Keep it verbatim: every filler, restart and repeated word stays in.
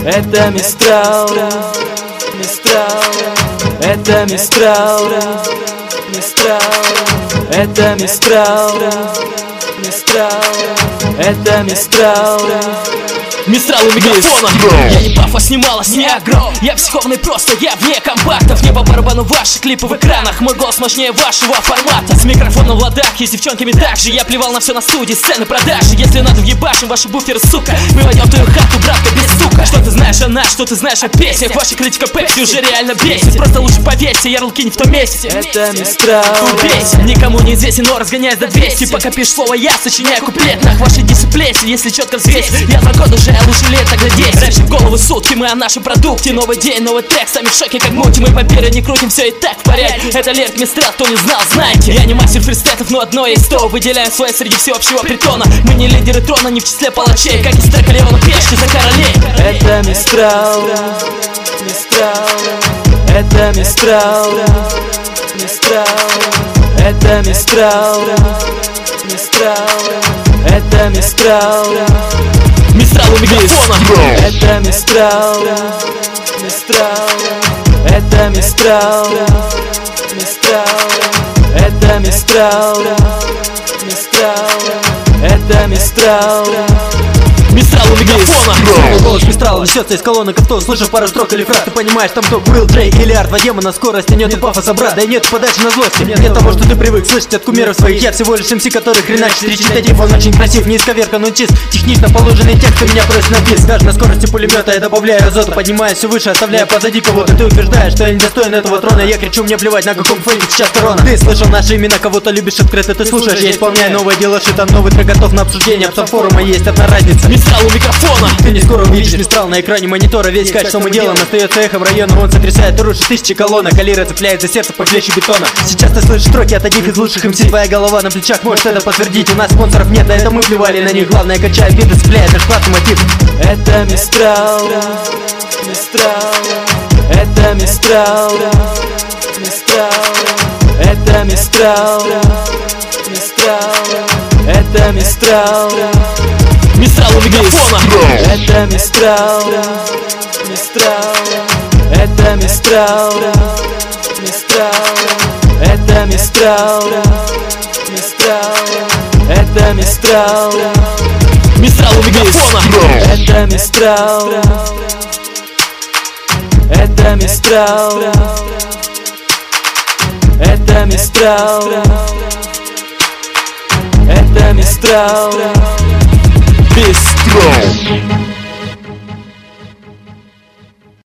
Это Мистрал, Мистрал, это Мистрал, Мистрал, это Мистрал, Мистрал, это Мистрал. Мистрал у микрофона. Я не пафос, не малость, не агро. Я психованный просто, я вне компактов. Не по барабану ваши клипы в экранах. Мой голос мощнее вашего формата. С микрофоном в ладах и с девчонками так же. Я плевал на все на студии, сцены, продажи. Если надо, въебашим ваши буферы, сука. Мы войдем в твою хату, братка, без стука. Что ты знаешь о нас, что ты знаешь о песнях? Ваша критика Пепси уже реально бесит. Просто лучше поверьте, ярлыки не в том месте. Это Мистрал. Убейся, никому не известен, но разгоняясь до двести. Пока пишешь слово, я сочиняю куплет. На вашей дисциплине, если четко взвесить. Я два года уже, а лучше лет тогда десять. Раньше в голову сутки, мы о нашем продукте. Новый день, новый трек, сами в шоке, как мути. Мы папиры не крутим, все и так в порядке. Это Лерк Мистрал, кто не знал, знаете. Я не мастер фристайлов, но одно есть то. Выделяем свое среди всеобщего притона. Мы не лидеры трона, не в числе палачей. Как из трека Леона Пешки за королей. Это Мистрал, Мистрал, это Мистрал, Мистрал, это Мистрал, Мистрал, это Мистрал. Мистрал у микрофона. Это Мистрал, Мистрал, это Мистрал, Мистрал, это Мистрал, Мистрал, это Мистрал. Мистрал у микрофона. Голос Мистрала несется из колонок авто. Слышав пару строк или фраз, ты понимаешь, там кто был Джей или Арт. Два демона, скорости, нету пафоса, брат. Да и нет подачи на злости. Нет того, что ты привык слышать от кумиров своих. Я всего лишь эм си, который хреначит речитатив. Он очень красив, не исковеркан, он чист. Технично положенный текст, меня просит на бис. Даже на скорости пулемета я добавляю азота. Поднимаюсь все выше, оставляя позади кого-то. Ты утверждаешь, что я не достоин этого трона. Я кричу, мне плевать, на каком фейке сейчас корона. Ты слышал наши имена, кого-то любишь открыто, ты слушаешь. Я исполняю новое дело, шито, новый трек готов на обсуждение. Обсор форума есть одна разница. Мистрал у микрофона. Ты не скоро увидишь Мистрал на экране монитора. Весь кайф, что мы делаем, остается эхом района. Он сотрясает и рушит тысячи колонок. Калира цепляет за сердце похлеще бетона. Сейчас ты слышишь строки от одних из лучших эм си. Твоя голова на плечах может это подтвердить. У нас спонсоров нет, а это мы плевали на них. Главное, качая биты, цепляет наш вклад и мотив. Это Мистрал, Мистрал, это Мистрал, Мистрал, это Мистрал, Мистрал, это Мистрал. Мистрал у микрофона. Это Мистрал, Мистрал, это Мистрал, Мистрал, это Мистрал, Мистрал, это Мистрал. Мистрал у микрофона. Это Мистрал, это Мистрал, это Мистрал, это Мистрал. Мистрал.